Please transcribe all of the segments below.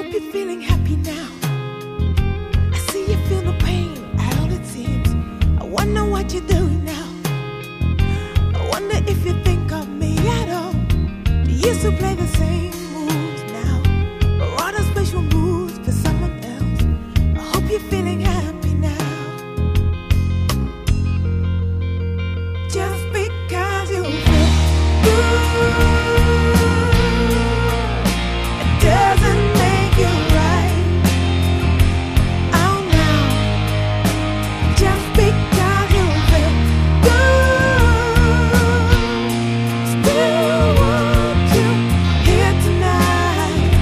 hope you're feeling happy now. I see you feel no pain at all it seems. I wonder what you're doing now. I wonder if you think of me at all. You used to play the same moves now, or other special moves for someone else. I hope you're feeling happy now. Just because you feel good doesn't make you right. Oh no. Just because you feel good, still want you here tonight.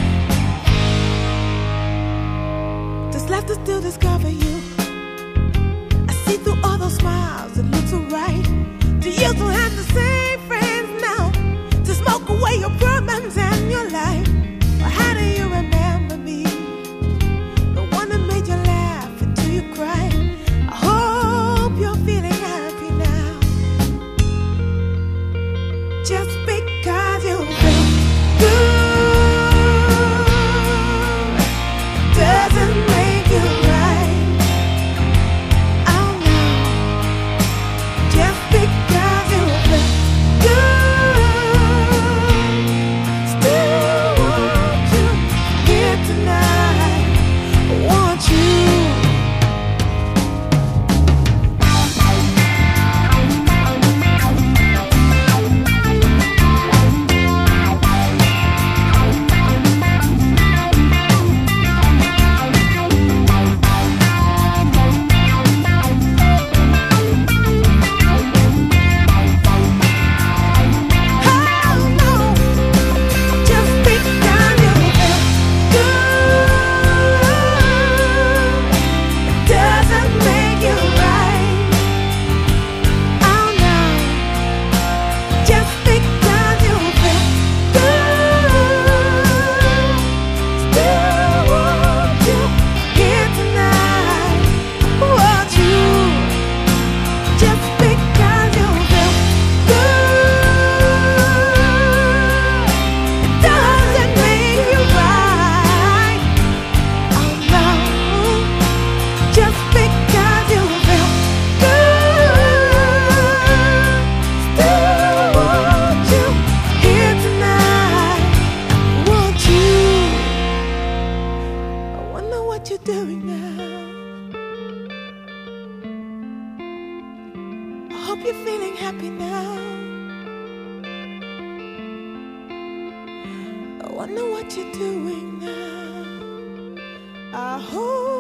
There's left to still discover you. I see through all those smiles, it looks so right. Do you still have the same friends now to smoke away your problems and your life? Or how do you remember me? The one that made you laugh until you cried. I hope you're feeling happy now. Just because you feel good doesn't make you right. Oh no. Just because you feel good, still want you here tonight. Want you. What you're doing now. I hope you're feeling happy now. I wonder what you're doing now. I hope